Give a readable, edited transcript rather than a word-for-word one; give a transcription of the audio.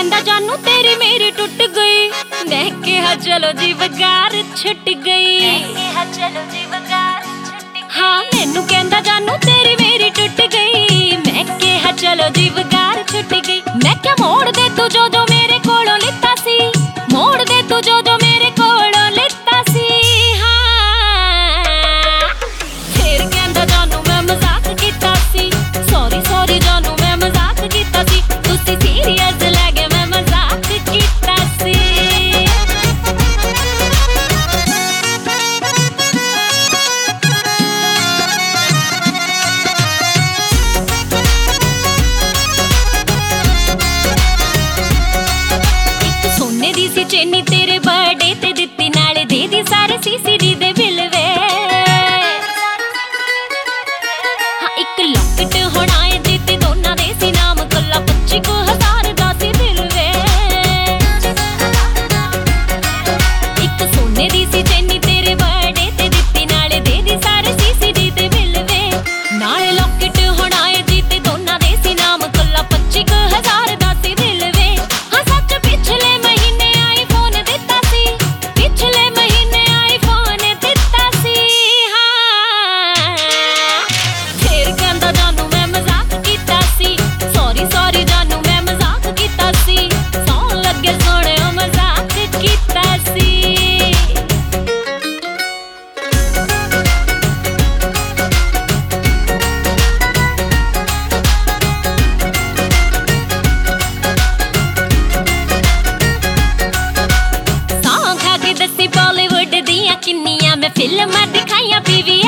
कहंदा जानू तेरी मेरी टुट गई। मैं कहा चलो जी वगार छुट गई। हाँ मैनू कहंदा जानू तेरी मेरी टुट गई। मैं कहा चलो जी वगार छुट गई। मैं क्या मोड़ दे तू जो जो मेरे कोलों लिता सी। मोड़ दे तू जो जो मेरे कोलों लिता सी। हाँ फिर कहंदा जानू मैं मजाक कीता सी। सॉरी सॉरी जानू मैं मजाक कीता सी। तुसी सीरियस लगे मैं मजाक कीता सी। एक सोने दी सी चेनी तेरे बर्थडे ते दित्ती। नाले दे दी सारे सीसीडी दे बिल वे। हाँ एक लॉकेट होना है दित्ते दोना दे सी नाम। कल्ला 25,000 दा सी बिल वे। एक सोने दी सी चेनी तेरे बर्थडे ते दित्ती। नाले दे दी सारे सीसीडी दे बिल वे। नाले लॉकेट होना है दित्ते दोना दे सी नाम। कल्ला 25,000 दा सी बिल वे। हाँ सच पिछले महीने आईफोन दित्ता सी। पिछले महीने आईफोन दित्ता सी। हाँ फिर कहंदा जानू मैं मजाक कीता सी। सॉरी सॉरी जानू मैं मजाक कीता सी। सौन लगे सोने मजाक कीता सी। सॉन्ग खा के दसी बॉलीवुड दियां किन्नियां मैं फिल्मां दिखाइयां पीवी